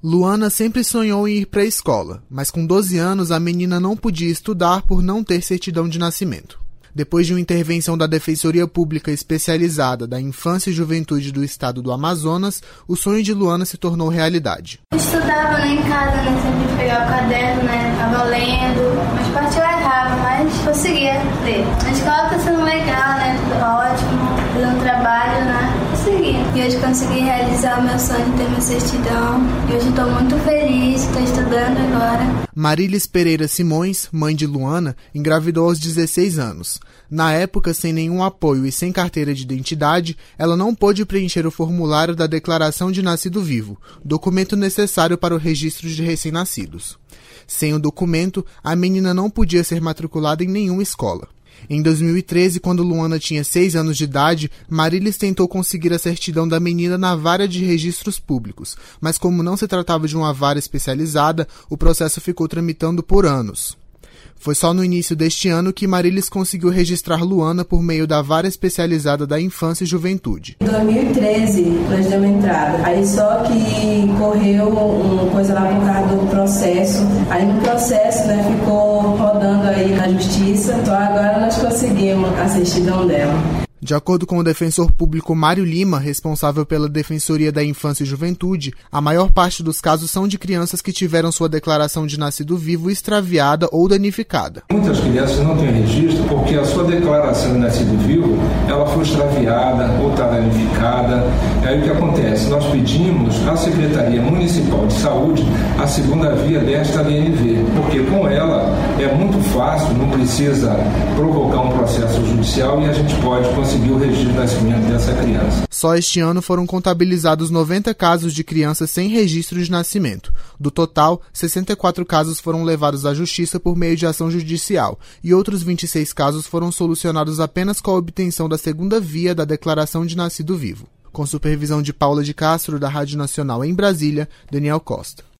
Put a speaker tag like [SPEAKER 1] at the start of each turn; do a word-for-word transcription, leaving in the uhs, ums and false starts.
[SPEAKER 1] Luana sempre sonhou em ir para a escola, mas com doze anos a menina não podia estudar por não ter certidão de nascimento. Depois de uma intervenção da Defensoria Pública Especializada da Infância e Juventude do Estado do Amazonas, o sonho de Luana se tornou realidade.
[SPEAKER 2] Eu estudava né, em casa, né, sempre pegava o caderno, né, estava lendo, mas partiu eu errava, mas conseguia ler. A escola está sendo legal, né, tudo ótimo, fazendo trabalho, né, consegui. E hoje consegui realizar o meu sonho de ter minha certidão, e hoje estou muito feliz, estou estudando agora.
[SPEAKER 1] Marilis Pereira Simões, mãe de Luana, engravidou aos dezesseis anos. Na época, sem nenhum apoio e sem carteira de identidade, ela não pôde preencher o formulário da Declaração de Nascido Vivo, documento necessário para o registro de recém-nascidos. Sem o documento, a menina não podia ser matriculada em nenhuma escola. Em dois mil e treze, quando Luana tinha seis anos de idade, Marilis tentou conseguir a certidão da menina na vara de registros públicos, mas como não se tratava de uma vara especializada, o processo ficou tramitando por anos. Foi só no início deste ano que Marilis conseguiu registrar Luana por meio da Vara Especializada da Infância e Juventude.
[SPEAKER 3] Em dois mil e treze, nós demos entrada. Aí só que correu uma coisa lá por causa do processo. Aí no processo, né, ficou rodando aí na justiça. Então agora nós conseguimos a certidão dela.
[SPEAKER 1] De acordo com o defensor público Mário Lima, responsável pela Defensoria da Infância e Juventude, a maior parte dos casos são de crianças que tiveram sua declaração de nascido vivo extraviada ou danificada.
[SPEAKER 4] Muitas crianças não têm registro porque a sua declaração de nascido vivo ela foi extraviada ou está danificada. Aí o que acontece? Nós pedimos à Secretaria Municipal de Saúde a segunda via desta D N V, porque com ela é muito fácil, não precisa provocar um processo judicial e a gente pode conseguir o registro de nascimento dessa criança.
[SPEAKER 1] Só este ano foram contabilizados noventa casos de crianças sem registro de nascimento. Do total, sessenta e quatro casos foram levados à justiça por meio de ação judicial e outros vinte e seis casos foram solucionados apenas com a obtenção da segunda via da declaração de nascido vivo. Com supervisão de Paula de Castro, da Rádio Nacional em Brasília, Daniel Costa.